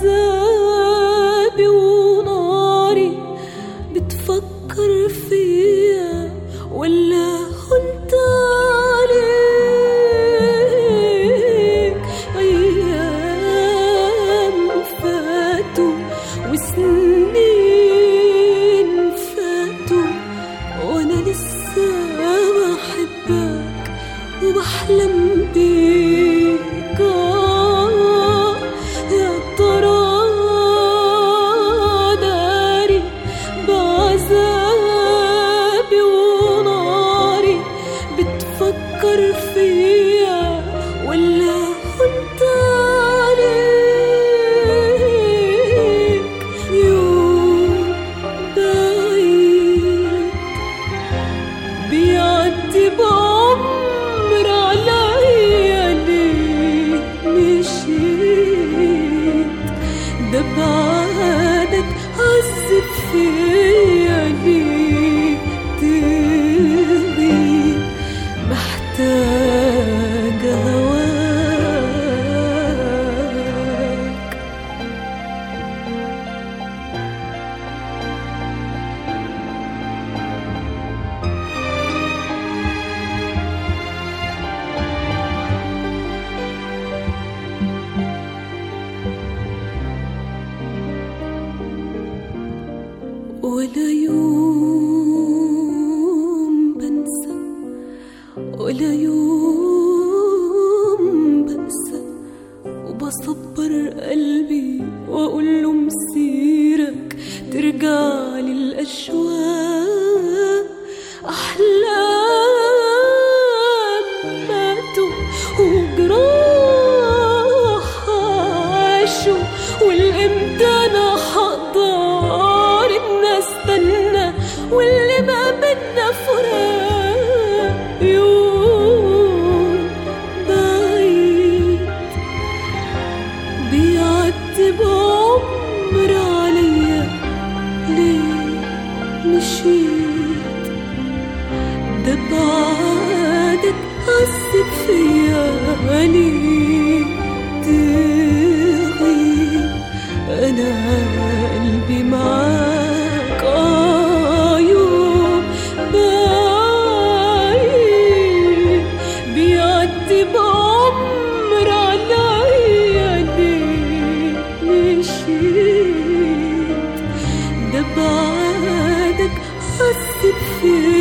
بعذابي وناري بتفكر فيا ولا هنت عليك؟ أيام فاتوا وسنين فاتوا وأنا لسه بحبك وبحلم بيك. يا ترى داري بعذابي وناري بتفكر فيا ولا هنت عليك؟ يوم بعيد بيعدي بعمر عليا ليه مشيت؟ ده بعدك عذب فيا ليه تغيب؟ محتاجة هواك. ولا يوم بنسى ولا يوم بنسى، وبصبر قلبي واقول له مسيرك ترجع للاشواق. احلام ماتوا وجراح عاشوا، والامتى انا حقدر ان استنى واللي ما بينا فراق؟ يوم بعيد بيعدي بعمر عليا ليه مشيت؟ ده بعدك عذب فيا ليه تغيب؟ أنا قلبي معاك يوم بعيد بيعدي بعمر عليا ليه مشيت؟ ده بعدك عذب فيا